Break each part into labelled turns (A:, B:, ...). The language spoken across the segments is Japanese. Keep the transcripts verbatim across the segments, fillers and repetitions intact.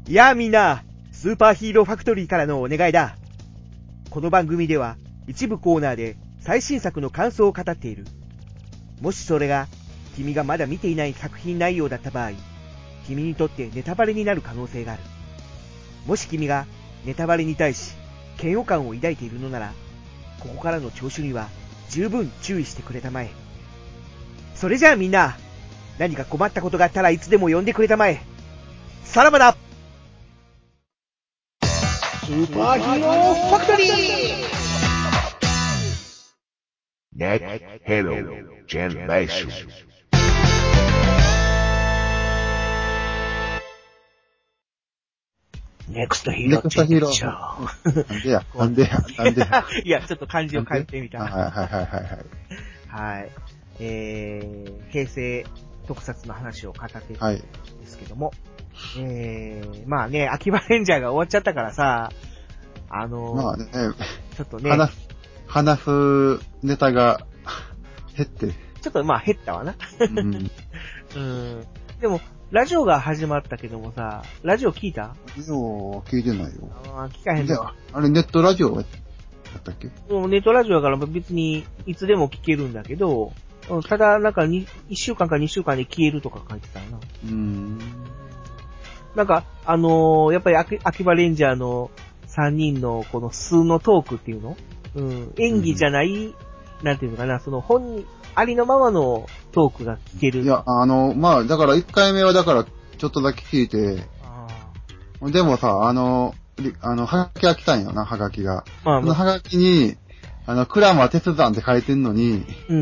A: やあみんな、スーパーヒーローファクトリーからのお願いだ。この番組では一部コーナーで最新作の感想を語っている。もしそれが君がまだ見ていない作品内容だった場合、君にとってネタバレになる可能性がある。もし君がネタバレに対し嫌悪感を抱いているのなら、ここからの聴取には十分注意してくれたまえ。それじゃあみんな、何か困ったことがあったらいつでも呼んでくれたまえ。さらばだ。
B: スーパーヒーローファクトリー
C: ネットヘロージェネレーション。
B: ネクストヒーロージェネレーション。
D: なんでや、なんでや、なんでや。
A: いや、ちょっと漢字を変えてみた。
D: はいはいはいはいはい。
A: はい。えー、平成特撮の話を語っているんですけども、はい、えー、まあね、秋葉レンジャーが終わっちゃったからさ、あのー、
D: まあね、
A: ちょっとね、
D: 話す、話すネタが減って。
A: ちょっとまあ減ったわな。
D: うん。
A: うん。でも、ラジオが始まったけどもさ、ラジオ聞いた？
D: ラジオ聞いてないよ。
A: ああ、聞かへんのか。
D: あれネットラジオやったっけ？
A: もうネットラジオだから別にいつでも聞けるんだけど、ただなんかにいっしゅうかんかにしゅうかんで消えるとか書いてたよな。
D: うーん。
A: なんか、あのー、やっぱり秋、秋葉レンジャーのさんにんのこの素のトークっていうの？うん。演技じゃない、うん、なんていうのかな、その本人、ありのままのトークが聞ける。
D: いや、あの、まあ、だからいっかいめはだからちょっとだけ聞いて、あでもさ、あの、あの、はがきが来たんよな、はがきが。まあ、そのはがきに、あの、クラマ鉄山って書いてんのに、うん。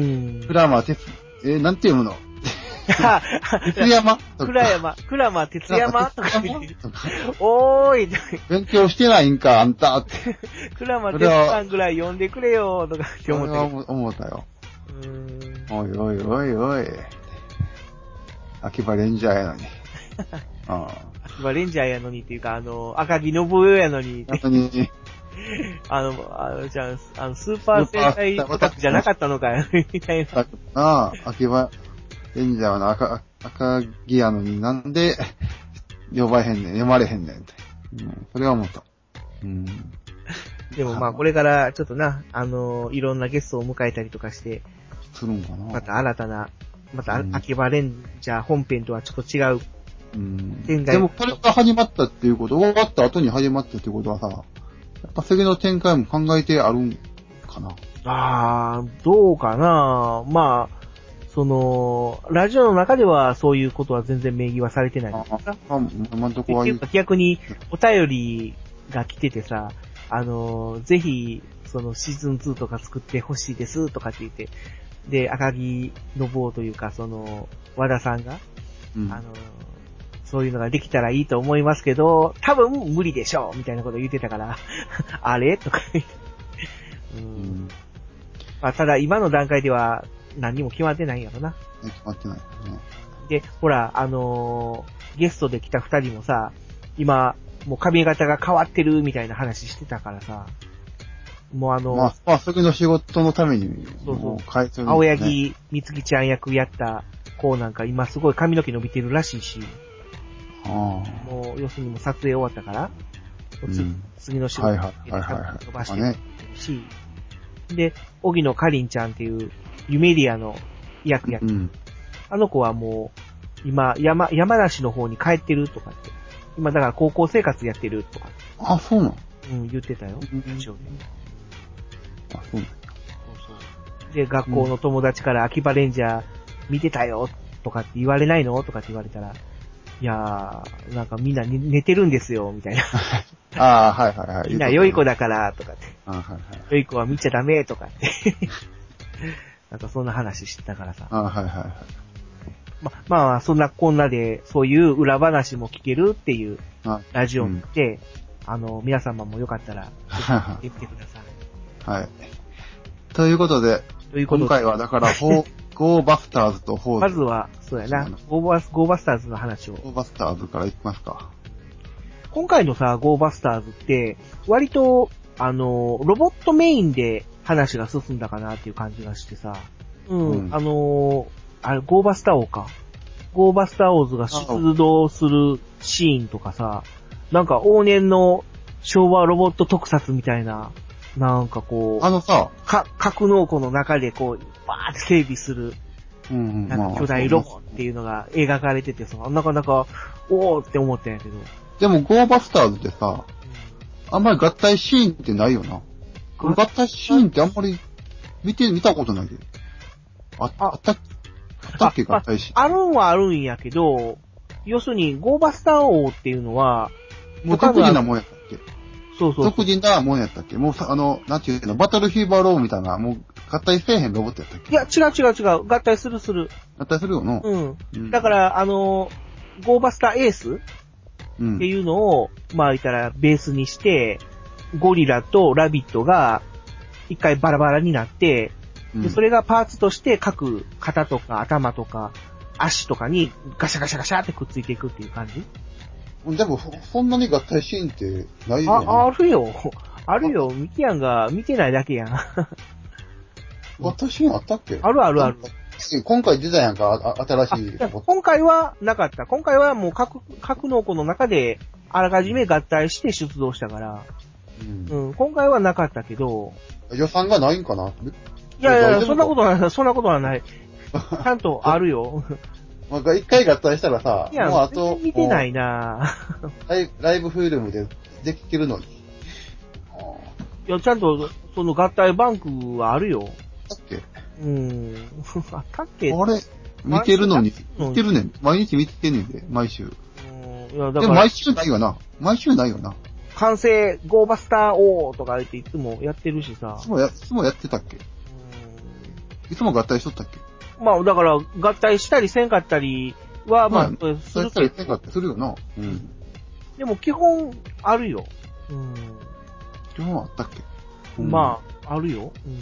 D: クラマ鉄、え、なんて読むの鉄山
A: クラ山、クラマ鉄山とか言ってる。おーい
D: 勉強してないんか、あんたって。
A: クラマ鉄山ぐらい読んでくれよ、とかって思って
D: る。思ったよ。うーん。おいおいおいおい。秋葉レンジャーやのに。
A: ああ。秋葉レンジャーやのにっていうか、あの、赤木信代やのに。
D: なのに。
A: あの、あの、じゃあ、あの、スーパー戦隊オタクじゃなかったのかよ、みたいな。
D: ああ、秋葉レンジャーの赤、赤木やのになんで、呼ばへんねん、読まれへんねんって。うん、それは思った。うん。
A: でもまあ、これからちょっとな、あの、いろんなゲストを迎えたりとかして、
D: するんかな。
A: また新たな、また、秋葉レンジャー本編とはちょっと違う。
D: うん。でも、これが始まったっていうこと、終わった後に始まったっていうことはさ、やっぱ次の展開も考えてあるんかな。
A: ああ、どうかな。まあ、その、ラジオの中ではそういうことは全然明言はされてない。あ
D: あ、今のとこはいい。
A: 逆に、お便りが来ててさ、あの、ぜひ、そのシーズンツーとか作ってほしいですとかって言って、で、赤木信夫というか、その、和田さんが、うん、あの、そういうのができたらいいと思いますけど、多分無理でしょうみたいなことを言ってたから、あれとか言って。うん、うんまあ、ただ今の段階では何にも決まってないんやろな。
D: 決まってないね。
A: で、ほら、あのー、ゲストで来た二人もさ、今、もう髪型が変わってるみたいな話してたからさ、もうあの、
D: まあ、まあ、次の仕事のために、
A: そうそう、
D: 変えてる、ね。
A: 青柳みつきちゃん役やった子なんか今すごい髪の毛伸びてるらしいし、
D: あ
A: もう、要するにもう撮影終わったから、うん、次の仕事に飛ばしてるし、で、荻野かりんちゃんっていうユメリアの役やって、うん、あの子はもう、今、山、山梨の方に帰ってるとかって、今だから高校生活やってるとか。
D: あ、そうなの？
A: うん、言ってたよ。
D: うん、
A: ラジオで。
D: あ、そうなの？
A: そうそう。で、学校の友達から秋葉レンジャー見てたよとかって言われないのとかって言われたら、いやー、なんかみんな寝てるんですよ、みたいな。
D: ああ、はいはいはい。
A: みんな良い子だから、とかって。
D: あはいはい。
A: 良い子は見ちゃダメ、とかって。なんかそんな話してたからさ。
D: あはいはいはい。
A: ま、まあ、そんなこんなで、そういう裏話も聞けるっていうラジオにて、うん、あの、皆様もよかったら、聞いてみてください。
D: はい。ということで、ということで今回はだから、ゴーバスターズとフォーズ。
A: まずは、そうやな。ゴーバス、ゴーバスターズの話を。
D: ゴーバスターズからいきますか。
A: 今回のさ、ゴーバスターズって、割と、あの、ロボットメインで話が進んだかなっていう感じがしてさ。うん。うん、あの、あれ、ゴーバスター王か。ゴーバスター王ズが出動するシーンとかさ、 なんか往年の昭和ロボット特撮みたいな、なんかこう、
D: あのさ、
A: か、格納庫の中でこう、バーって整備する、
D: うんうん、
A: なんか巨大ロボっていうのが描かれててさ、なかなか、おーって思ったんやけど。
D: でも、ゴーバスターズってさ、あんまり合体シーンってないよな。合体シーンってあんまり見て、見たことないで。あ、あったっけあったっけ合体シーン。
A: あるんはあるんやけど、要するに、ゴーバスター王っていうのは、
D: もう独自なもんやったっけ
A: そうそうそう。
D: 独自なもんやったっけもうさ、あの、なんていうの、バトルフィーバーローみたいな、もう合体せえへんロボットやったっけ
A: いや、違う違う違う。合体するする。
D: 合体するよな。
A: うん。
D: うん、
A: だから、あの、ゴーバスターエースっていうのを、うん、まあ言ったらベースにして、ゴリラとラビットが一回バラバラになって、うん、でそれがパーツとして各肩とか頭とか足とかにガシャガシャガシャってくっついていくっていう感じ。
D: でも、そんなに合体シーンってないよね。
A: あ、あるよ。あるよ。ミキヤンが見てないだけやん。
D: 合体シーンあったっけ
A: あるあるある。
D: 今回出たやんか、あ新しい。
A: 今回はなかった。今回はもう各、各農庫の中であらかじめ合体して出動したから。うん。うん、今回はなかったけど。
D: 予算がないんかな？い
A: やいや、そんなことはない。そんなことはない。ちゃんとあるよ。
D: まあ、一回合体したらさ、
A: いや、
D: もうあと。
A: 見てないな
D: ライライブフィルムでできてるのに。
A: いや、ちゃんと、その合体バンクはあるよ。
D: あったっけ
A: うん。あったっけ
D: あれ見てるのに、見てるねん。毎日見てんねんで、毎週。うん。いや、だから。でも毎週ないよな。毎週ないよな。
A: 完成、ゴーバスター王とか言っていつもやってるしさ。
D: いつもや、いつもやってたっけうん。いつも合体しとったっけ
A: まあ、だから、合体したりせんかったりは、まあ、
D: まあ、するけど。せんかったりするよな。うん。
A: でも、基本、あるよ。うん。
D: 基本あったっけ、
A: うん、まあ、あるよ。うん。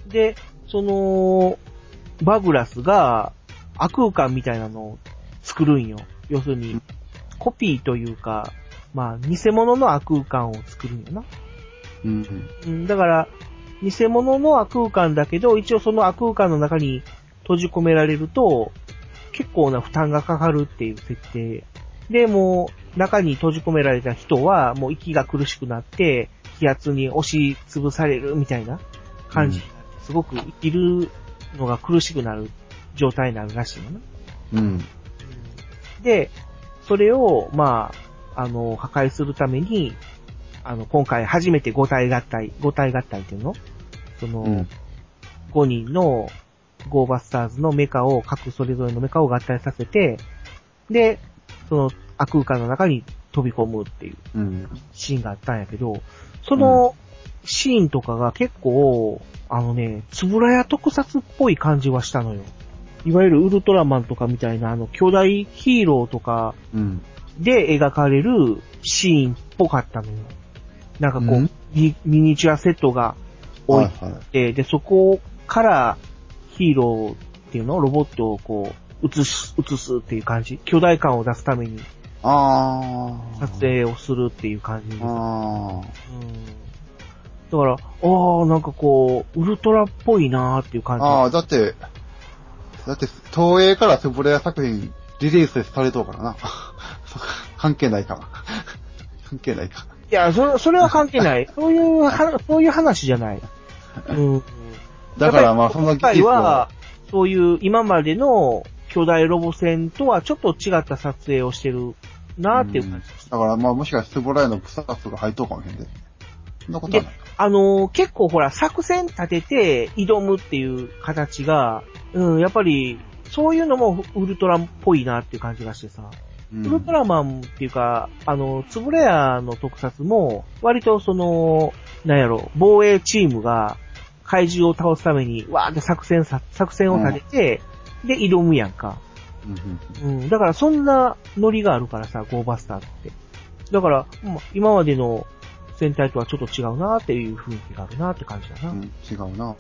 A: で、その、バグラスが、亜空間みたいなのを作るんよ。要するに、コピーというか、まあ、偽物の亜空間を作るんよな。
D: うん、
A: うん。だから、偽物の亜空間だけど、一応その亜空間の中に閉じ込められると、結構な負担がかかるっていう設定。で、もう、中に閉じ込められた人は、もう息が苦しくなって、気圧に押しつぶされるみたいな感じになって、うん、すごく生きるのが苦しくなる状態になるらしいのね。
D: うん。
A: で、それを、まあ、あの、破壊するために、あの、今回初めて五体合体、五体合体っていうのその、うん、ごにんのゴーバスターズのメカを、各それぞれのメカを合体させて、で、その亜空間の中に飛び込むっていうシーンがあったんやけど、そのシーンとかが結構、あのね、つぶらや特撮っぽい感じはしたのよ。いわゆるウルトラマンとかみたいなあの巨大ヒーローとかで描かれるシーンっぽかったのよ。なんかこう、うん、ミ, ミニチュアセットが置いて、はいはい、で、そこからヒーローっていうのロボットをこう、映す、映すっていう感じ。巨大感を出すために、
D: あ
A: 撮影をするっていう感じです。
D: あ
A: うん、だから、ああ、なんかこう、ウルトラっぽいなーっていう感じ。
D: ああ、だって、だって、東映からセブレア作品リリースされとうからな。関係ないか。関係ないか。
A: いや、それ、それは関係ない。そういう、は、そういう話じゃない。うん。
D: だからまあ、その
A: 技術は、そういう今までの巨大ロボ戦とはちょっと違った撮影をしてるなーっていう感じです。
D: だからまあ、もしかしてセブレアの草津が入っとうかもしれんで。そんなことはない。
A: あのー、結構ほら、作戦立てて挑むっていう形が、うん、やっぱり、そういうのもウルトラっぽいなっていう感じがしてさ。うん、ウルトラマンっていうか、あの、つぶれやの特撮も、割とその、なんやろ、防衛チームが怪獣を倒すために、わーって作戦さ、作戦を立てて、うん、で、挑むやんか。うん、うん。だからそんなノリがあるからさ、ゴーバスターって。だから、今までの戦隊とはちょっと違うなーっていう雰囲気があるなーって感じだな。
D: うん、違うな。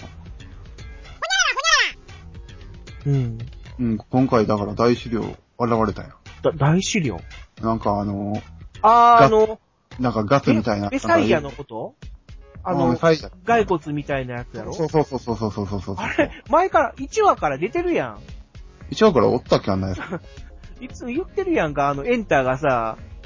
A: うん。
D: うん、今回だから大資料現れたよ。
A: だ大資料
D: なんかあのー、
A: あー、あの、
D: なんかガスみたいな。
A: メサイアのことあの、骸骨みたいなやつやろ
D: そうそうそうそうそうそうそうそう。
A: あれ、前から、いちわから出てるやん。
D: いちわからおったっけあんなやつ。
A: いつも言ってるやんか、あの、エンターがさ、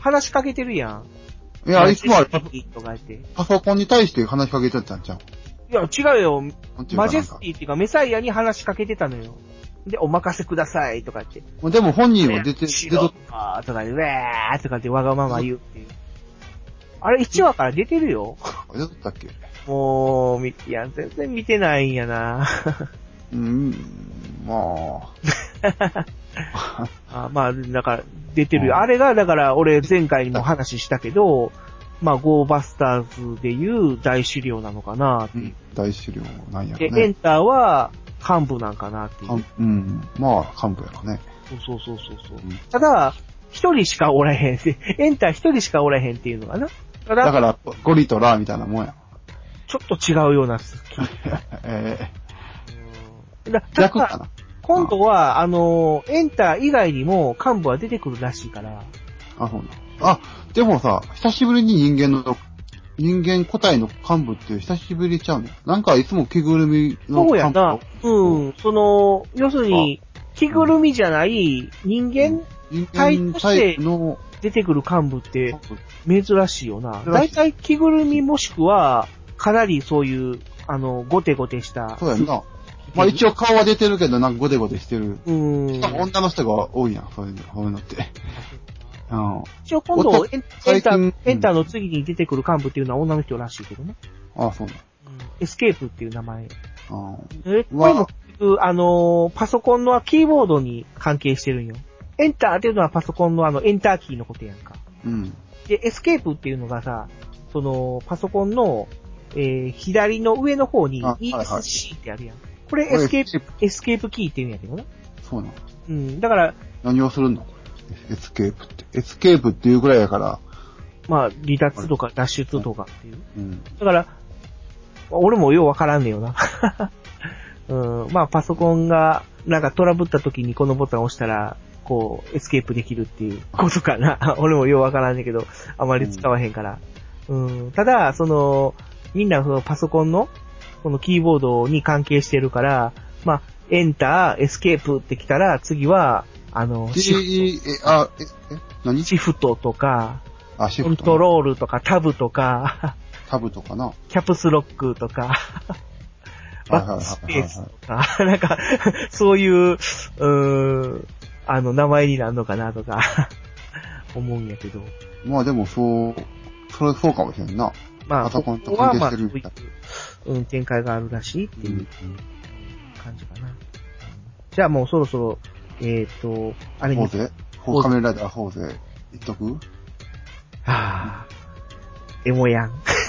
A: 話しかけてるやん。
D: いや、いつもあれ
A: パパ
D: ソコンに対して話しかけちゃったんちゃう？
A: いや、違うよ。マジェスティっていうかメサイアに話しかけてたのよ。で、お任せくださいとか言って。
D: でも本人は出て、
A: 出とったとかで、ウェーとかってわがまま言うっていう。あれいちわから出てるよ。
D: 出とったっけ？
A: もう、み、いや、全然見てないんやな。
D: うーん、ま
A: あ。あまあ、だから、出てるよ。あれが、だから、俺前回にも話したけど、まあ、ゴーバスターズでいう大資料なのかなっていう。うん、
D: 大資料なんやろ
A: ね。で、エンターは幹部なんかなっていう。
D: うん、まあ、幹部やろね。
A: そうそうそうそう。うん、ただ、一人しかおらへんって、エンター一人しかおらへんっていうのかな。
D: だから、ゴリとラーみたいなもんや。
A: ちょっと違うような好き。
D: え
A: えー。だ逆かな。今度は、あの、エンター以外にも幹部は出てくるらしいから。
D: あ、そうな。あ、でもさ、久しぶりに人間の、人間個体の幹部って久しぶりちゃうの？なんかいつも着ぐるみの幹部。
A: そうやな。うん。その、要するに、着ぐるみじゃない人間体として出てくる幹部って珍しいよな。だいたい着ぐるみもしくは、かなりそういう、あの、ゴテゴテした。
D: そうやんな。まあ一応顔は出てるけど、なんかゴテゴテしてる。
A: うん。
D: しかも女の人が多いやん、そういうの、そういうのって。うん。
A: 一応今度エン、エンター、エンターの次に出てくる幹部っていうのは女の人らしいけどね。
D: ああ、そうなの。
A: エスケープっていう名前。
D: ああ。
A: え、これも、あの、パソコンのキーボードに関係してるんよ。エンターっていうのはパソコンのあの、エンターキーのことやんか。
D: うん。
A: で、エスケープっていうのがさ、その、パソコンの、えー、左の上の方に イーエスシー ってあるやん。これエスケープ、エスケープキーって言うんやけどな。
D: そうなの。
A: うん、だから。
D: 何をするの？エスケープって。エスケープっていうぐらいやから。
A: まあ、離脱とか脱出とかっていう。
D: うん。
A: だから、俺もようわからんねよな。うん、まあ、パソコンが、なんかトラブった時にこのボタンを押したら、こう、エスケープできるっていうことかな。俺もようわからんねんけど、あまり使わへんから。うん、ただ、その、みんなそのパソコンの、このキーボードに関係してるから、まあ、エンター、エスケープってきたら、次は、あの、
D: シフト。え、あ、え、え、何？
A: シフトとか、
D: あ、シフト。
A: コントロールとか、タブとか、
D: タブとかな。
A: キャプスロックとか、バックスペースとか、なんか、そういう、うーん、あの、名前になるのかなとか、思うんやけど。
D: まあでもそう、それそうかもしれんな。
A: まあ、
D: パソコンと関係してる
A: みたいな。うん、展開があるらしいっていう感じかな。うん、じゃあもうそろそろ、えっ、ー、と、あれに。
D: ホーゼ？ホー仮面ライダーホーゼ、言っとく？
A: はぁ、エモやん。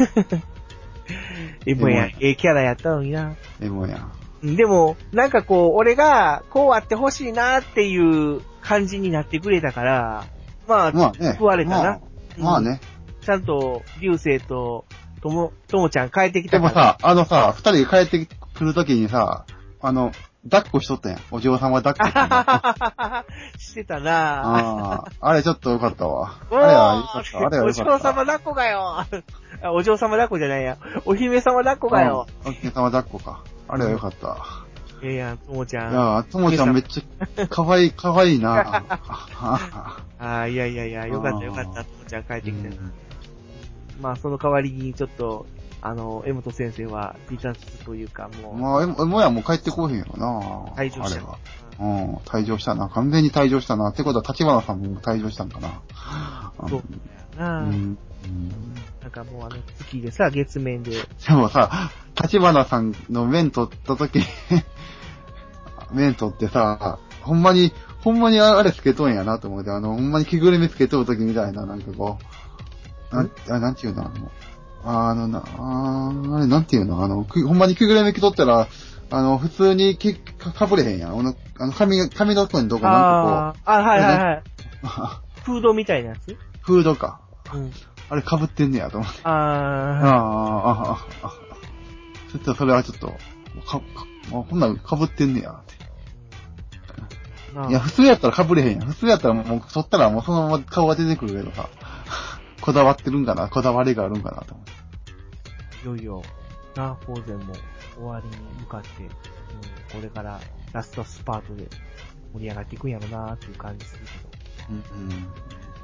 A: エモやん。ええキャラやったのにな。
D: エモやん。
A: でも、なんかこう、俺が、こうあってほしいなっていう感じになってくれたから、まあ、
D: まあね、
A: 救われたな。
D: まあ、まあね、
A: うん。ちゃんと、流星と、とも、ともちゃん帰ってきた
D: から。でもさ、あのさ、二人帰ってくるときにさ、あの、抱っこしとったやん。お嬢様抱っこしてた。
A: してたなぁ。
D: ああ、あれちょっとよかったわ。あれはよかった。あれはよかった。
A: お嬢様抱っこがよ。お嬢様抱っこじゃないや。お姫様抱っこがよ。
D: お姫様抱っこか。あれはよかった。
A: ええやん、ともちゃん。
D: いやともちゃんめっちゃ、かわいい、かわいいな
A: ああ、いやいやいや、よかったよかった、ともちゃん帰ってきて。まあ、その代わりにちょっと、あの、江本先生は離脱というか、もう。
D: まあ、えもやもう帰ってこへんやろな。
A: 退場した。
D: あれは。うん、退場したな。完全に退場したな。ってことは、立花さんも退場したんかな。
A: そうだよな、うん。なんかもうあの、月でさ、月面で。
D: でもさ、立花さんの面取った時面取ってさ、ほんまに、ほんまにあれつけとんやなと思って、あの、ほんまに着ぐるみつけとる時みたいな、なんかこう、なん、あなんていうの、あの、あのな、ああれ、なんていうの、あの、ほんまに着ぐるみ着とったら、あの、普通にきか、かぶれへんやん。あの、あの髪、髪の毛のとこなんか
A: こう。ああ、はいはいはい。フードみたいなやつ？
D: フードか。
A: うん。
D: あれ被ってんねやと思って。
A: ああ。
D: ああ、ああ、ああ。ちょっとそれはちょっと、か、か、こんなん被ってんねやって。いや、普通やったら被れへんやん。普通やったらもう、そったらもうそのまま顔が出てくるけどさ、こだわってるんかな、こだわりがあるんかなと思って。
A: いよいよ、な、フォーゼンも終わりに向かって、うん、これからラストスパートで盛り上がっていくんやろなーっていう感じするけど。
D: うんうん。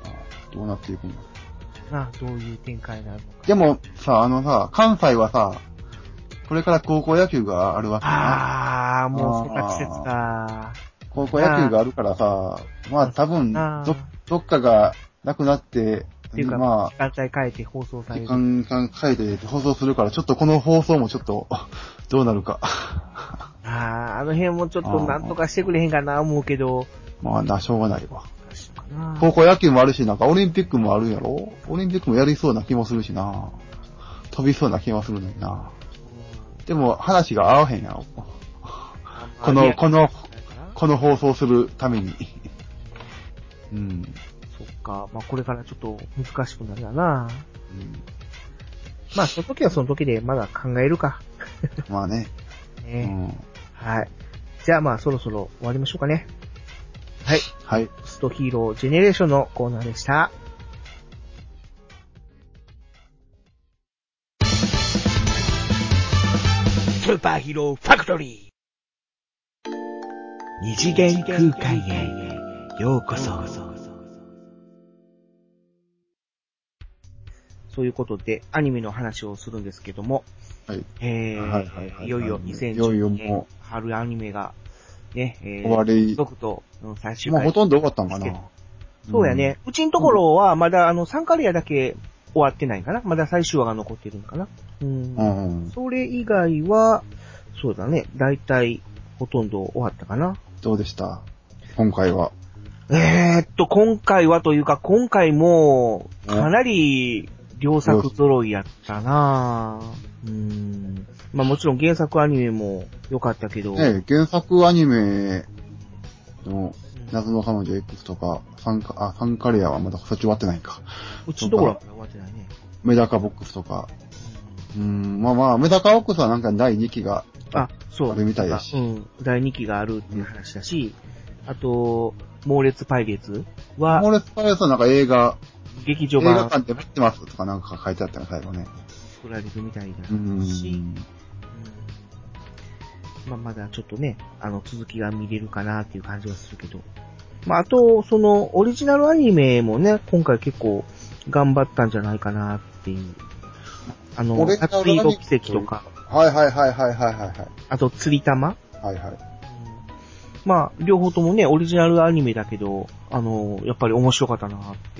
D: どうなっていくんだ
A: な、どういう展開になるのか。
D: でも、さ、あのさ、関西はさ、これから高校野球があるわけな。
A: あー、もうそんな季節か。
D: 高校野球があるからさ、まあ多分、ど、どっかがなくなって、
A: っていうか、まあ、時間帯変えて放送される。
D: 時間帯変えて放送するから、ちょっとこの放送もちょっと、どうなるか。
A: あー、あの辺もちょっとなんとかしてくれへんかな思うけど。
D: まあな、しょうがないわ。高校野球もあるし、なんかオリンピックもあるんやろ？オリンピックもやりそうな気もするしな。飛びそうな気もするのにな。でも話が合わへんやろ。この、この、この放送するために。うん。
A: そっか。まあこれからちょっと難しくなるやな。うん。まあその時はその時でまだ考えるか。
D: まあね。
A: ね、うん。はい。じゃあまあそろそろ終わりましょうかね。はい。
D: はい。
A: ストヒーロージェネレーションのコーナーでした。スーパーヒーローファクトリー。二次元空間へようこそ。そういうことでアニメの話をするんですけども、
D: はい。
A: えー、はいはいはい、いよいよにせんじゅうにねん春アニメがね、えー、
D: 終わり。
A: 続と最終
D: 回。もうほとんど終わったんかな。
A: そうやね。うん、うちのところはまだあのサンカリアだけ終わってないかな。まだ最終話が残ってるんかな。うん。うん、それ以外は、そうだね。だいたいほとんど終わったかな。
D: どうでした今回は。
A: えー、っと、今回はというか、今回もかなり良作揃いやったなぁ。うん。まあもちろん原作アニメも良かったけど。
D: ねえ、原作アニメの謎の彼女 X とか、サンカ、あ、サンカレアはまだそっち終わってないか。
A: うちのところは終わってないね。
D: メダカボックスとか。うん、うんまあまあ、メダカボックスはなんかだいにきが
A: あ、そう。
D: あるみたいだし。
A: うん、だいにきがあるっていう話だし、うん、あと、猛烈パイレーツは、
D: 猛烈パイレーツはなんか映画、
A: 劇場版。
D: 映画館で見てますとかなんか書いてあったの、最後ね。
A: 作られるみたいだし、
D: うん、
A: うんまあ、まだちょっとね、あの、続きが見れるかなっていう感じはするけど。まあ、あと、その、オリジナルアニメもね、今回結構頑張ったんじゃないかなっていう。あの、夏色奇跡とか。
D: はいはいはいはいはいはい。
A: あと、釣り玉
D: はいはい。
A: まあ、両方ともね、オリジナルアニメだけど、あの、やっぱり面白かったなって。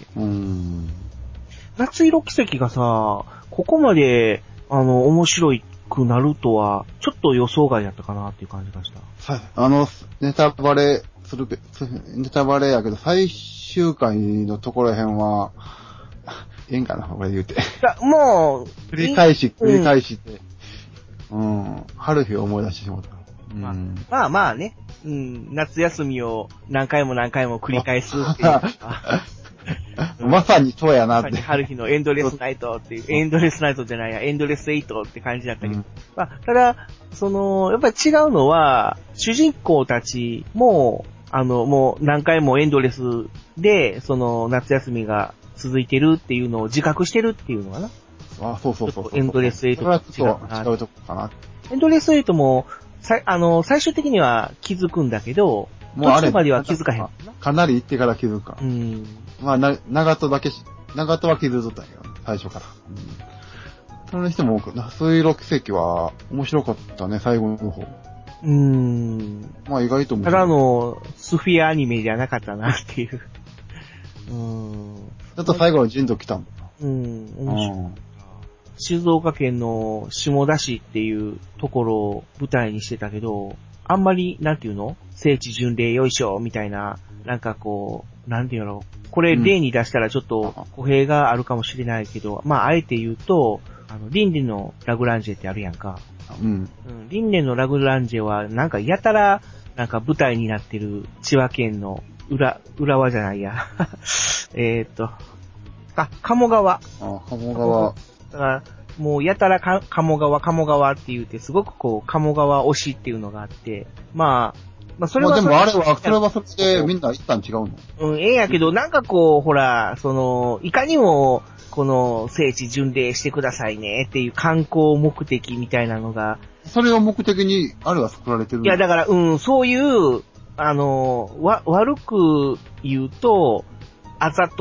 D: うーん。
A: 夏色奇跡がさ、ここまで、あの、面白くなるとは、ちょっと予想外だったかなっていう感じがした。
D: はい。あの、ネタバレするけ、ネタバレやけど、最終回のところへんは、ええんかな、これ言うて。い
A: や、も
D: う、繰り返し、繰り返して、うん、うん、春日を思い出してしまった。うん、
A: まあ、まあまあね、うん、夏休みを何回も何回も繰り返すっていう。
D: まさにそうやなって。
A: まさに春日のエンドレスナイトっていう、エンドレスナイトじゃないや、エンドレスエイトって感じだったけど。うん、まあ、ただ、その、やっぱり違うのは、主人公たちも、あの、もう何回もエンドレスで、その、夏休みが続いてるっていうのを自覚してるっていうのかな。
D: あ、そうそうそうそう。
A: エンドレスエイトと
D: 違うかな。違うとこかな。
A: エンドレスエイトも、さ、あの、最終的には気づくんだけど、もうあれ途中までは気づかへん。
D: かなり行ってから気づくか。
A: うん。
D: まあ、な、長門だけし、長門は気づいとったんやけど、最初から。うん。それにしても、夏色奇跡は面白かったね、最後の方。
A: うーん。
D: まあ意外と面白い。
A: ただの、スフィアアニメじゃなかったなっていう。うーん。
D: ちょっと最後の人度来たもん。
A: うん、面白い。静岡県の下田市っていうところを舞台にしてたけど、あんまり、なんていうの？聖地巡礼よいしょみたいな、なんかこう、なんていうのこれ例に出したらちょっと語弊があるかもしれないけど、うん、まあ、あえて言うと、あの、リンネのラグランジェってあるやんか。
D: うん。
A: うん、リンネのラグランジェは、なんかやたら、なんか舞台になってる千葉県の裏、浦和じゃないや。えっと、あ、鴨川。
D: あ、鴨川。
A: だから、もうやたらか鴨川、鴨川って言うて、すごくこう、鴨川推しっていうのがあって、まあ、まあそれは。
D: まあでもあれは、それはそれでみんな一旦違うの？
A: うん、ええやけど、なんかこう、ほら、その、いかにも、この聖地巡礼してくださいねっていう観光目的みたいなのが。
D: それを目的に、あれは作られてる？
A: いや、だから、うん、そういう、あの、わ、悪く言うと、あざとい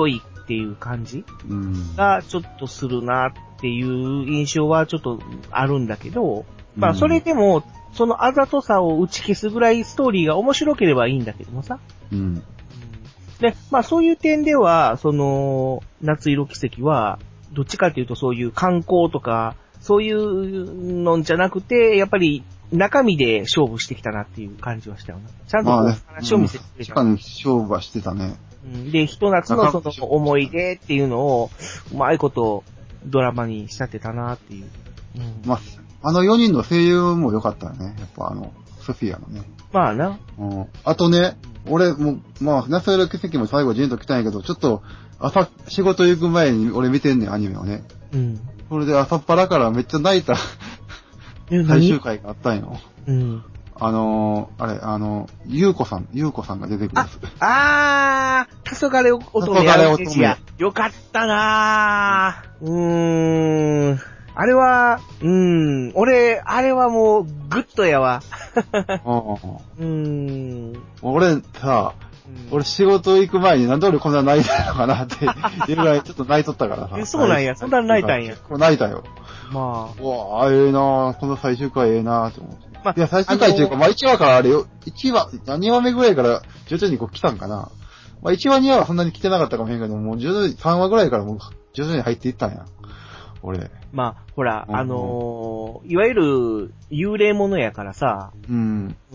A: っていう感じ
D: うん。
A: がちょっとするなっていう印象はちょっとあるんだけど、まあそれでも、そのあざとさを打ち消すぐらいストーリーが面白ければいいんだけどもさ。
D: うん。
A: で、まあそういう点では、その、夏色奇跡は、どっちかっていうとそういう観光とか、そういうのじゃなくて、やっぱり中身で勝負してきたなっていう感じはしたよな。ちゃんとこう話を見せてくれた。
D: 確かに勝負はしてたね。
A: で、ひと夏のその思い出っていうのを、うまいことドラマに仕立てたなっていう。
D: うん、まあ、あのよにんの声優も良かったよね。やっぱあの、ソフィアのね。
A: まあな。
D: うん。あとね、俺も、まあ、夏色奇跡も最後ジーンと来たんやけど、ちょっと、朝、仕事行く前に俺見てんねん、アニメをね。
A: うん。
D: それで朝っぱらからめっちゃ泣いた最終回があったんよ。
A: うん。
D: あのー、あれ、あの、ゆうこさん、ゆうこさんが出てくるやつ。
A: あ、あー、黄昏乙女やるやつや。よかったなー。うーん。あれは、うーん、俺、あれはもう、グッドやわ。うーん。
D: 俺さ、俺仕事行く前になんで俺こんな泣いたのかなっていうぐらいちょっと泣いとったからさ。
A: え、そうなんや。そんな泣いたんや。
D: これ泣いたよ。
A: ま
D: あ。うわぁ、ええなぁ。この最終回ええなぁって思って。
A: まあ、
D: いや、最終回っていうか、まあいちわからあれよ、いちわ、にわめぐらいから徐々にこう来たんかな。まあいちわにわはそんなに来てなかったかもしれんけど、もう徐々にさんわぐらいからもう徐々に入っていったんや。俺。
A: まあ、ほら、うん、あのー、いわゆる幽霊ものやからさ、
D: うん。
A: うん。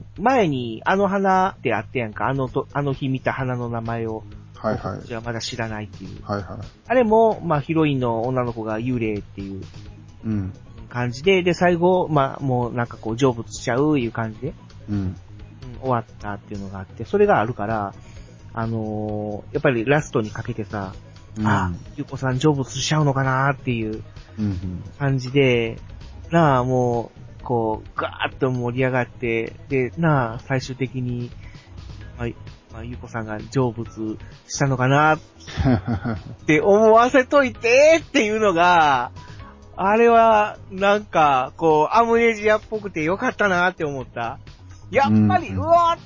A: 前にあの花ってあってやんか、あのと、あの日見た花の名前を。
D: はいはい。
A: じゃあまだ知らないっていう。
D: はいはい。
A: あれも、まあヒロインの女の子が幽霊っていう。
D: うん。
A: 感じで、で、最後、まあもうなんかこう成仏しちゃういう感じで。
D: うん。うん、
A: 終わったっていうのがあって、それがあるから、あのー、やっぱりラストにかけてさ、うん、あ、ゆうこさん成仏しちゃうのかなーっていう感じで、うん、なあ、もう、こう、ガーッと盛り上がって、で、なあ、最終的に、まあ、まあ、ゆうこさんが成仏したのかなって思わせといてっていうのが、あれは、なんか、こう、アムネジアっぽくてよかったなって思った。やっぱり、うわーって、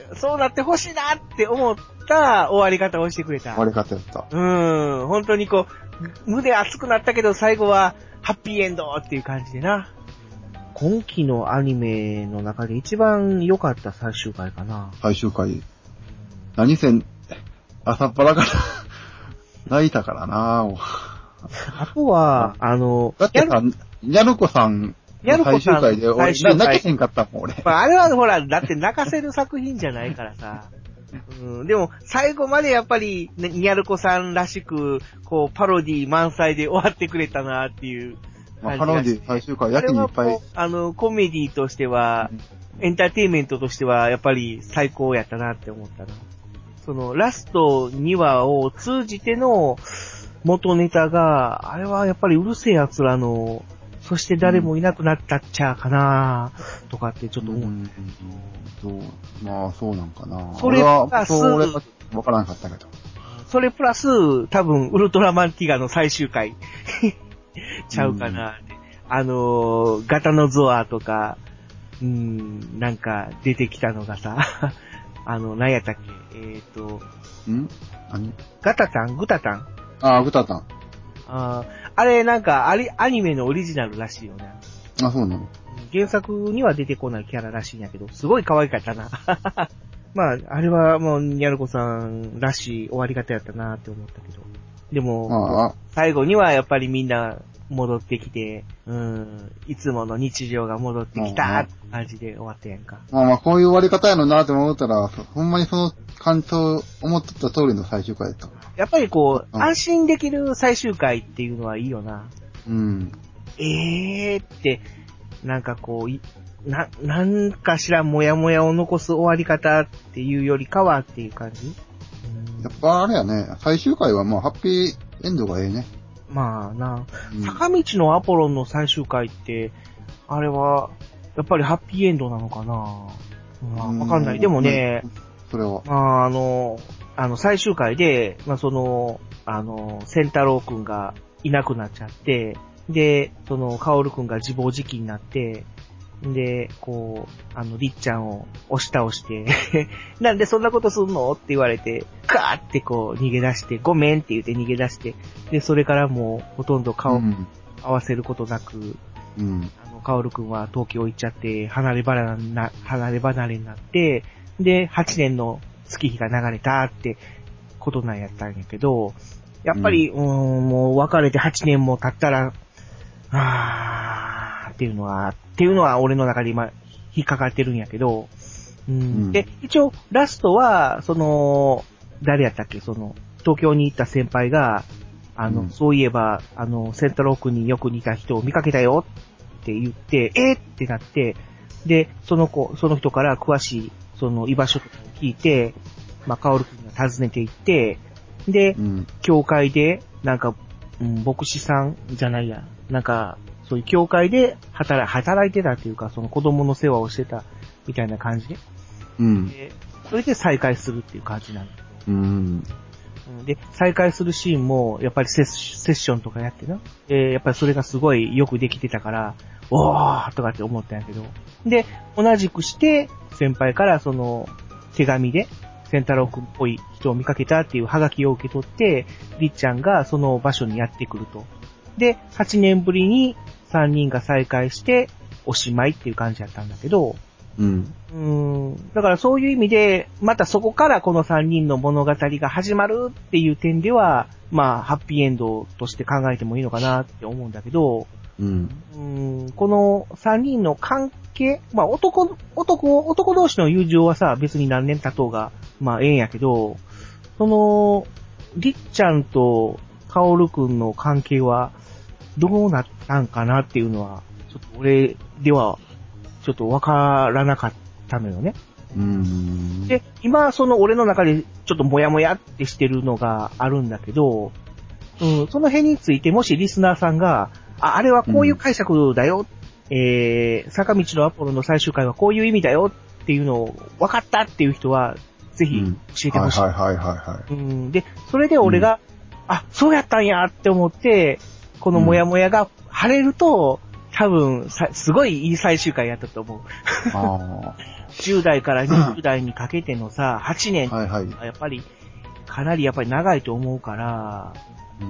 A: そうなってほしいなって思った終わり方をしてくれた。
D: 終わり方やった。
A: うん、本当にこう、胸熱くなったけど最後は、ハッピーエンドっていう感じでな。今期のアニメの中で一番良かった最終回かな。
D: 最終回。何せ、朝っぱらから泣いたからなぁ。
A: あとは、あの、
D: だってさ、ニャルコさん、最終回で、俺、泣けへんかったもん、俺。
A: まあ、あれはほら、だって泣かせる作品じゃないからさ。うん、でも、最後までやっぱり、ニャルコさんらしく、こう、パロディ満載で終わってくれたなっていう
D: まあ、パロディ最終回、やけにいっぱい。
A: あの、コメディとしては、エンターテインメントとしては、やっぱり最高やったなって思ったな。その、ラストにわを通じての元ネタが、あれはやっぱりうるせえ奴らの、そして誰もいなくなったっちゃかなとかってちょっと思う。うん、
D: そう、まあそうなんかな。
A: それプラス、
D: 俺はわからなかったけど。
A: それプラス、多分、ウルトラマンティガの最終回ちゃうかな、うん。あのー、ガタノゾアとか、うん、なんか出てきたのがさ、あの、何やったっけ、えっ、ー、と、
D: ん何
A: ガタタングタタン
D: ああ、グタタン。
A: ああれ、なんか、あれ、アニメのオリジナルらしいよね。
D: あ、そうなの
A: 原作には出てこないキャラらしいんやけど、すごい可愛かったな。まあ、あれはもう、ニャルコさんらしい終わり方やったなって思ったけど。でも、
D: ああ
A: 最後にはやっぱりみんな戻ってきて、うん、いつもの日常が戻ってきたって感じで終わったやんか。
D: まあまあ、こういう終わり方やのなって思ったら、ほんまにその感想、思ってた通りの最終回だった。
A: やっぱりこう、うん、安心できる最終回っていうのはいいよな。
D: うん。
A: えーって、なんかこう、な、なんかしらもやもやを残す終わり方っていうよりかはっていう感じ？
D: やっぱあれやね、最終回はもうハッピーエンドがええね。
A: まあな、うん、坂道のアポロンの最終回って、あれは、やっぱりハッピーエンドなのかな、うん、わかんない。でもね、
D: それは。
A: まああの、あの最終回で、まあその、あの、仙太郎くんがいなくなっちゃって、で、その、カオルくんが自暴自棄になって、 で、こう、あの、りっちゃんを押し倒して、なんでそんなことすんのって言われて、ガーってこう逃げ出して、ごめんって言って逃げ出して、で、それからもうほとんど顔合わせることなく、うん、あの、カオルくんは東京行っちゃって、離れ離れな、離れ離れになって、で、はちねんの月日が流れたってことなんやったんやけど、やっぱり、うん、うんもう別れてはちねんも経ったら、あーっていうのは、っていうのは俺の中で今引っかかってるんやけど、うん、うん、で、一応ラストは、その、誰やったっけ、その、東京に行った先輩が、あの、うん、そういえば、あの、センタロークによく似た人を見かけたよって言って、えー、ってなって、で、その子、その人から詳しい、その居場所とかを聞いて、まあ、カオル君が訪ねて行って、で、うん、教会で、なんか、うん、牧師さんじゃないや、なんか、そういう教会で働、働いてたっていうか、その子供の世話をしてたみたいな感じで。うん。で、それで再会するっていう感じなんだ。うん。で、再会するシーンも、やっぱりセッセッションとかやってな。で、やっぱりそれがすごいよくできてたから、おーとかって思ったんやけど。で、同じくして、先輩からその、手紙で、センタロウ君っぽい人を見かけたっていうハガキを受け取って、りっちゃんがその場所にやってくると。で、はちねんぶりにさんにんが再会して、おしまいっていう感じだったんだけど、うん。うーん。だからそういう意味で、またそこからこのさんにんの物語が始まるっていう点では、まあ、ハッピーエンドとして考えてもいいのかなって思うんだけど、うん。うーんこのさんにんの関係、まあ男、男、男同士の友情はさ、別に何年経とうが、まあええんやけど、その、りっちゃんとカオルくんの関係は、どうなったんかなっていうのは、ちょっと俺では、ちょっとわからなかったのよね。うん。で、今、その俺の中でちょっとモヤモヤってしてるのがあるんだけど、うん、その辺についてもしリスナーさんが、あ、あれはこういう解釈だよ、うん、えー、坂道のアポロの最終回はこういう意味だよっていうのを分かったっていう人は、ぜひ教えてほしい。うん、はいはいはいはい、うん。で、それで俺が、うん、あ、そうやったんやって思って、このモヤモヤが晴れると、多分さ、すごいいい最終回やったと思う。あじゅう代からにじゅう代にかけてのさ、はちねん、はいはい、やっぱり、かなりやっぱり長いと思うから、うん、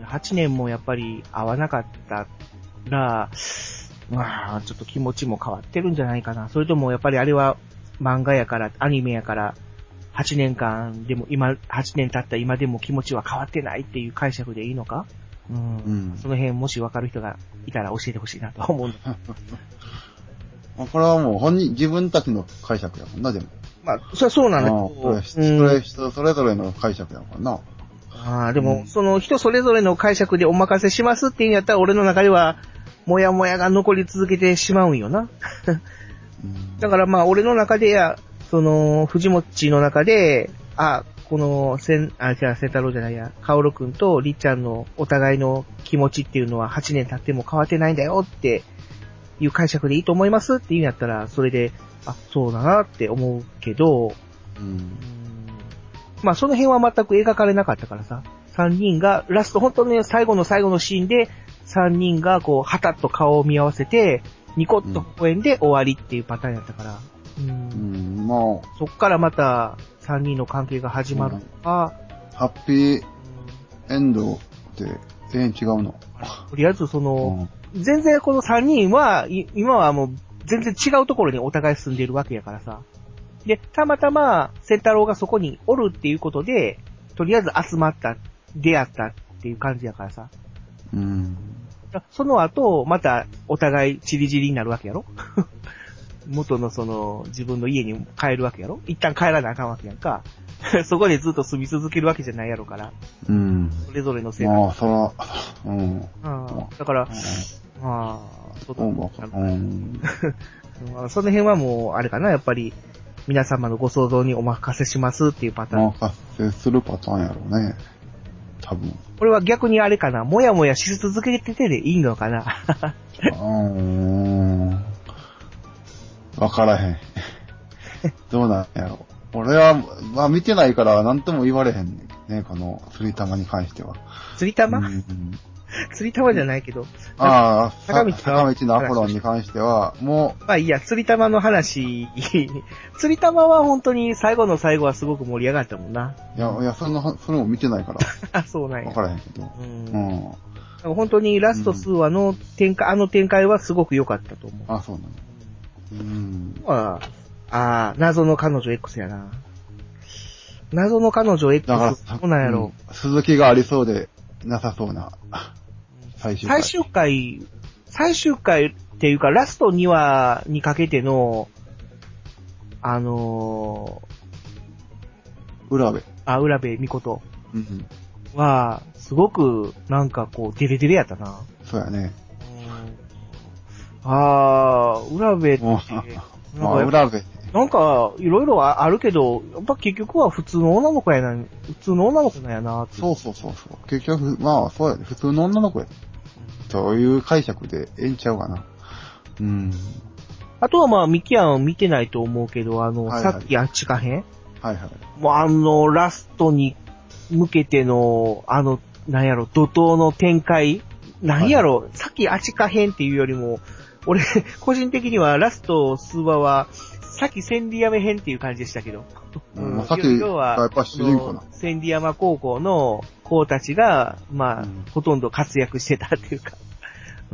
A: はちねんもやっぱり会わなかったら、まあ、ちょっと気持ちも変わってるんじゃないかな。それともやっぱりあれは漫画やから、アニメやから、はちねんかんでも今、はちねん経った今でも気持ちは変わってないっていう解釈でいいのか？うん、うん、その辺もし分かる人がいたら教えてほしいなと思うんだ。
D: これはもう本人、自分たちの解釈やもんな、でも。
A: まあ、それはそうなんだけ
D: ど。それ、それ人それぞれの解釈やもんな。
A: ああ、でも、うん、その人それぞれの解釈でお任せしますっていうんやったら、俺の中では、もやもやが残り続けてしまうんよな。うん、だからまあ、俺の中でや、その、藤もっちの中で、あ、この、せん、あ、じゃあ、センタロウじゃないや、カオルくんとリッちゃんのお互いの気持ちっていうのははちねん経っても変わってないんだよっていう解釈でいいと思いますっていうんやったら、それで、あ、そうだなって思うけど、うん、まあその辺は全く描かれなかったからさ、さんにんが、ラスト本当に最後の最後のシーンで、さんにんがこう、はたっと顔を見合わせて、ニコッと微笑んで終わりっていうパターンやったから、うん、うん、まあ、そっからまた、さんにんの関係が始まるのか、
D: うん、ハッピーエンドって全然違うの。
A: とりあえずその、うん、全然このさんにんは、今はもう全然違うところにお互い住んでるわけやからさ。で、たまたま、センタロウがそこにおるっていうことで、とりあえず集まった、出会ったっていう感じやからさ。うん。その後、またお互いチリチリになるわけやろ元のその、自分の家に帰るわけやろ一旦帰らなあかんわけやんか。そこでずっと住み続けるわけじゃないやろから。うん。それぞれの生活。
D: まあ、そら、うん。
A: あだから、うん、まあ、そうだ、うん、その辺はもう、あれかな、やっぱり、皆様のご想像にお任せしますっていうパターン。
D: お任せするパターンやろうね。多分。
A: これは逆にあれかな、もやもやし続けててでいいのかな。
D: うーん。わからへん。どうなんやろ。俺は、まあ見てないから何とも言われへんね、この釣り玉に関しては。
A: 釣り玉、うん、 釣り玉じゃないけど。
D: ああ、
A: 坂道
D: 坂道のアポロンに関しては、も
A: う。まあいいや、釣り玉の話、釣り玉は本当に最後の最後はすごく盛り上がったもんな。
D: いや、いや、その、それも見てないから。
A: あ、そうなんや。
D: わからへんけど。うん。
A: うん、本当にラスト数話の展開、うん、あの展開はすごく良かったと思う。
D: あ、そうなの。うん。
A: まあ、ああ、謎の彼女 X やな。謎の彼女 X、
D: だから、
A: そうなんやろ、
D: うん。続きがありそうで、なさそうな。最終回。
A: 最終回、最終回っていうか、ラストにわにかけての、あの
D: ー、浦部。
A: あ、浦部美琴。
D: うん。
A: は、すごく、なんかこう、デレデレやったな。
D: そうやね。
A: あー、浦部って、
D: まあ、浦部。
A: なんか、いろいろあるけど、やっぱ結局は普通の女の子やな、普通の女の子なんやなって。
D: そうそうそうそう。結局、まあ、そうやね。普通の女の子や。そういう解釈でええんちゃうかな。うん。
A: あとはまあ、ミキアン見てないと思うけど、あの、はいはい、さっきあっちかへん
D: はいはい。
A: もうあの、ラストに向けての、あの、なんやろ、怒涛の展開なんやろ、はい、さっきあっちかへんっていうよりも、俺、個人的にはラスト数話は、さっき千里山編っていう感じでしたけど。
D: うん、さっき、やっぱ主人公な。
A: 千里山高校の子たちが、まあ、うん、ほとんど活躍してたっていうか。うん。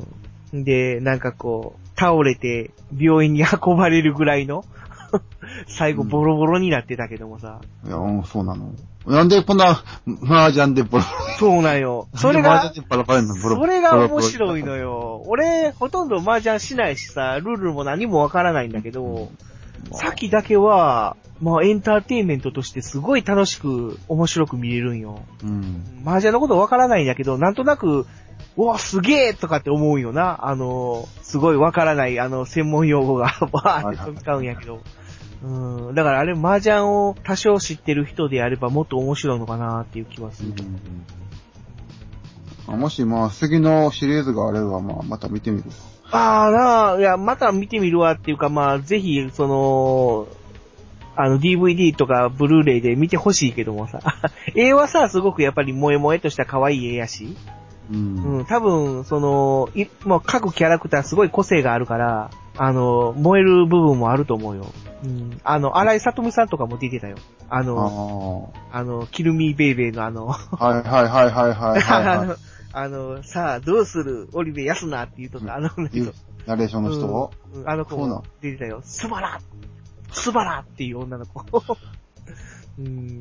A: で、なんかこう、倒れて病院に運ばれるぐらいの、最後ボロボロになってたけどもさ。
D: うん、いや、うん、そうなの。なんでこんな、麻雀でボロボロ。
A: そうなんよ。それが、
D: パラパラのボロ
A: それが面白いのよ。俺、ほとんど麻雀しないしさ、ルールも何もわからないんだけど、うんまあ、さっきだけは、まあエンターテインメントとしてすごい楽しく、面白く見れるんよ。うん。麻雀のことわからないんだけど、なんとなく、うわ、すげえとかって思うよな。あの、すごいわからない、あの、専門用語がバーって飛び交うんやけど。うん、だからあれ、麻雀を多少知ってる人であればもっと面白いのかなっていう気はする。
D: うん、もしまあ次のシリーズがあればまあまた見てみる。
A: ああなあ、いや、また見てみるわっていうかまあぜひその、あの ディーブイディー とかブルーレイで見てほしいけどもさ。絵はさ、すごくやっぱり萌え萌えとした可愛い絵やし。うん、うん、多分、その、い、もう各キャラクターすごい個性があるから、あの、燃える部分もあると思うよ。うん、あの、荒井さとみさんとかも出てたよ。あの、あ, あの、キルミーベイベーのあの、
D: はいはいはいはいはい、はい、
A: あの、あの、さあ、どうするオリベヤスナって言うとか、あの、
D: ナレーションの人を、
A: うん、あの子も出てたよ。スバラスバラっていう女の子。うん。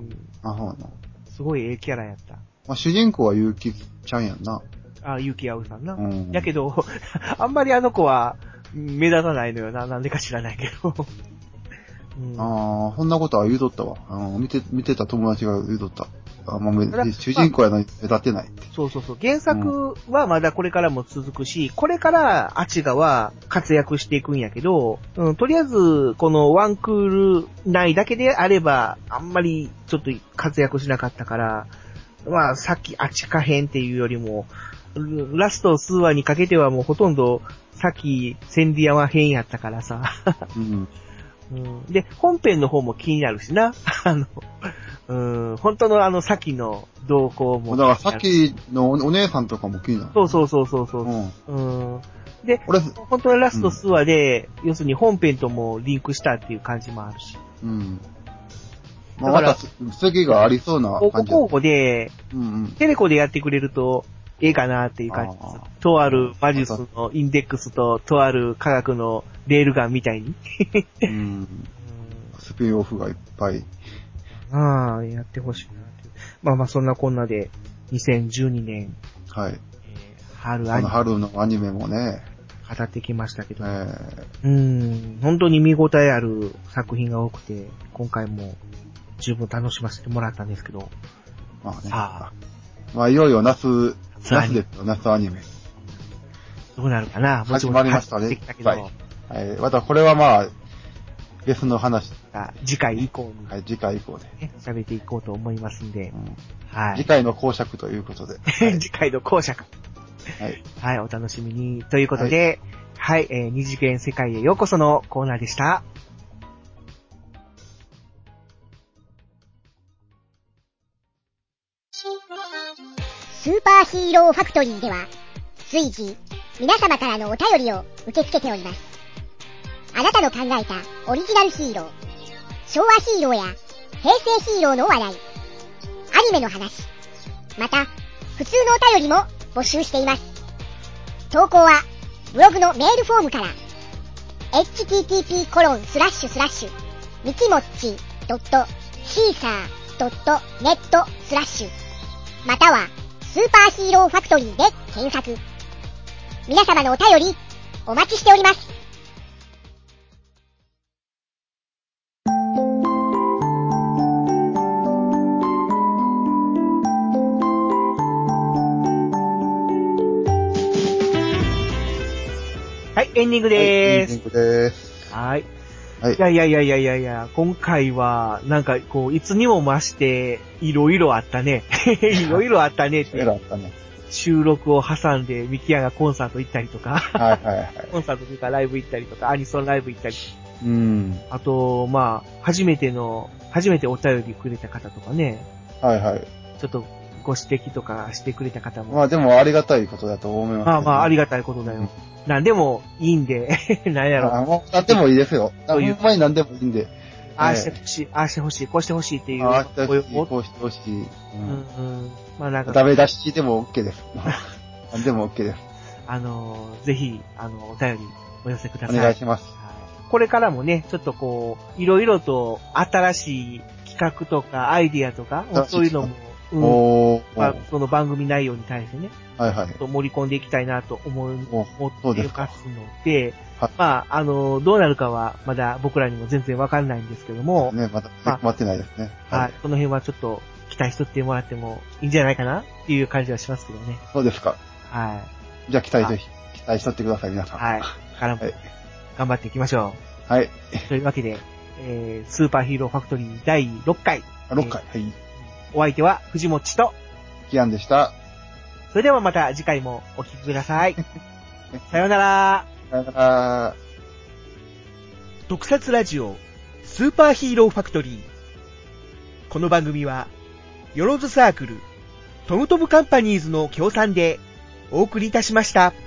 D: あ、そうなの。
A: すごいええキャラやった。
D: まあ、主人公はゆうきちゃんやんな。
A: あ、ゆうきあうさんな。
D: うん。
A: やけど、あんまりあの子は目立たないのよな。なんでか知らないけど。
D: うん、ああ、そんなことは言うとったわ。あの見て、見てた友達が言うとった。あまあ、主人公やのに目立ってないって、ま
A: あ。そうそうそう。原作はまだこれからも続くし、うん、これからアチガは活躍していくんやけど、うん、とりあえず、このワンクール内だけであれば、あんまりちょっと活躍しなかったから、まあ、さっきアチカ編っていうよりも、ラスト数話にかけてはもうほとんど、さっきセンディアマ編やったからさ。うんうん、で、本編の方も気になるしな。あの、うん、本当のあの、さっきの動向も。
D: だからさっきのお姉さんとかも気になる。
A: そうそうそうそうそう、うん。うん。で、本当のラスト数話で、うん、要するに本編ともリンクしたっていう感じもあるし。うん。
D: まあ、また次がありそうな感じ。
A: 候補候補で、うんうん、テレコでやってくれると、ええかなっていう感じです。とある魔術のインデックスと、とある科学のレールガンみたいに。
D: うん、スピンオフがいっぱい。
A: ああ、やってほしいなって。まあまあそんなこんなで、にせんじゅうにねん。
D: はい。
A: えー、春アニメ。
D: 春のアニメもね。
A: 語ってきましたけど。
D: え
A: ー、うん、本当に見応えある作品が多くて、今回も十分楽しませてもらったんですけど。
D: まあね。さあ。まあいよいよ夏、夏ですよ、夏アニメ。
A: どうなるかな。
D: 始まりましたね。はい。はい。またこれはまあ、別の話。
A: 次回以降に。
D: はい、次回以降で。
A: 喋っていこうと思いますんで。うん、
D: はい。次回の講釈ということで。
A: はい、次回の講釈。
D: はい。
A: はい、お楽しみに。ということで、はい、はい、えー、二次元世界へようこそのコーナーでした。
E: スーパーヒーローファクトリーでは、随時、皆様からのお便りを受け付けております。あなたの考えたオリジナルヒーロー、昭和ヒーローや平成ヒーローの話題、アニメの話、また、普通のお便りも募集しています。投稿は、ブログのメールフォームから、エイチティーティーピーコロンスラッシュスラッシュみきもっち .caesar.net スラッシュまたはスーパーヒーローファクトリーで検索。皆様のお便りお待ちしております。
A: はい、エンディングでーす。
D: エンディングでーす。
A: はい。
D: はい。
A: いやいやいやいやいやいや、今回は、なんかこう、いつにも増して、いろいろあったね。いろいろあったねって。
D: いろいろあったね。
A: 収録を挟んで、ミキヤがコンサート行ったりとか。
D: はいはいはい。
A: コンサートというかライブ行ったりとか、アニソンライブ行ったり。
D: うん。
A: あと、まあ、初めての、初めてお便りくれた方とかね。
D: はいはい。
A: ちょっと、ご指摘とかしてくれた方も。
D: まあでもありがたいことだと思います、ね。
A: まあまあ、ありがたいことだよ。うん、なんでもいいんで、なんやろ。
D: あもうなんでもいいですよ。ほんまになんでもいいんで。
A: ああしてほしい、ああしてほしい、こうしてほしいっていう。
D: ああしてほしい、こうしてほしい。うん。うん
A: うん。まあなんか。
D: ダメ出しでも OK です。なんでも OK です。
A: あの、ぜひ、あの、お便りお寄せください。
D: お願いします。
A: これからもね、ちょっとこう、いろいろと新しい企画とかアイディアとか、そういうのも、うん、おまあ、その番組内容に対してね、
D: はいはい。
A: 盛り込んでいきたいなと思う、思っていますので、はい、まあ、あの、どうなるかはまだ僕らにも全然わかんないんですけども、
D: ね、まだ決まってないですね。
A: まあ、はい。その辺はちょっと期待しとってもらってもいいんじゃないかなっていう感じはしますけどね。
D: そうですか。
A: はい。
D: じゃあ期待ぜひ、期待しとってください、皆さん。
A: はい。からも、はい、頑張っていきましょ
D: う。はい。
A: というわけで、えー、スーパーヒーローファクトリーだいろっかい。
D: ろっかい、えー、はい。
A: お相手は藤もっちと、
D: キアンでした。
A: それではまた次回もお聞きください。さようなら。
D: さようなら。
A: 特撮ラジオ、スーパーヒーローファクトリー。この番組は、よろずサークル、トムトムカンパニーズの協賛でお送りいたしました。